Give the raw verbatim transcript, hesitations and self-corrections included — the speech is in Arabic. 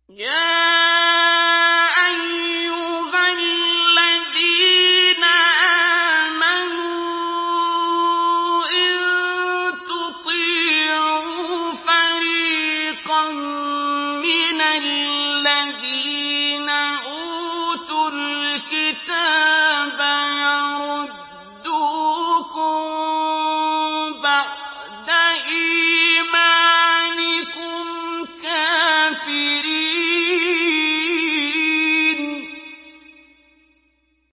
يَا أَيُّهَا الَّذِينَ آمَنُوا إِن تُطِيعُوا فَرِيقًا مِّنَ الَّذِينَ أُوتُوا الْكِتَابَ يَرُدُّوكُم بَعْدَ إِيمَانِكُمْ